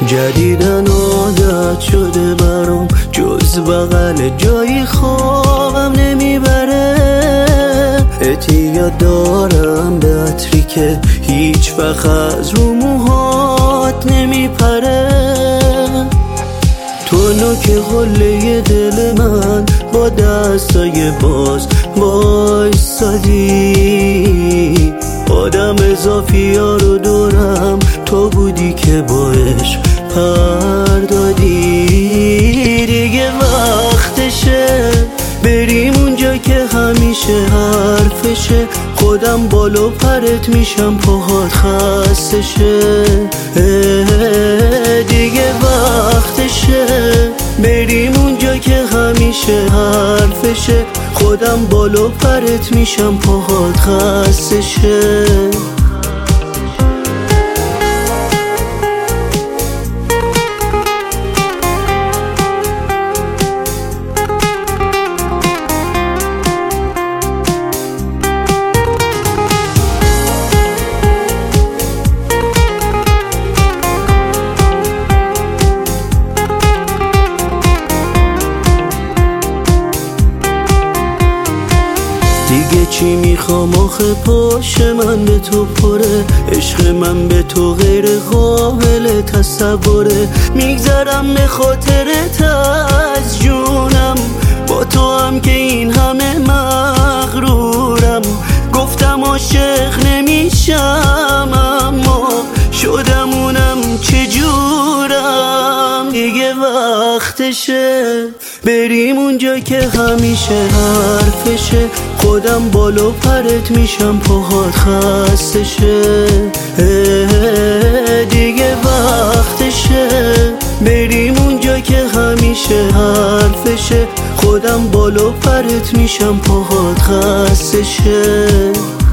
جدیدن عادت شده برام، جز بغل جایی خوابم نمیبره. اعتیاد دارم به عطری که هیچ وقت از رو موهات نمیپره. تو نوک قله دل من با دستای باز وایسادی. آدم اضافی ها رو دورم تو بودی که با عشق پر دادی. دیگه وقتشه بریم اونجا که همیشه حرفشه. خودم بالو پرت میشم پاهات خسته شه. دیگه وقتشه بریم اونجا که همیشه حرفشه. خودم بالو پرت میشم پاهات خسته شه. دیگه چی میخوام آخه پاش من به تو پره. عشق من به تو غیر قابل تصوره. میگذرم به خاطرت از جونم، با تو هم که این همه مغرورم. گفتم عاشق نمیشم اما شدم اونم چجورم. دیگه وقتشه بریم اونجا که همیشه حرفشه. خودم بالو پرت میشم پاهات خسته شه. دیگه وقتشه بریم اونجا که همیشه حرفشه. خودم بالو پرت میشم پاهات خسته شه.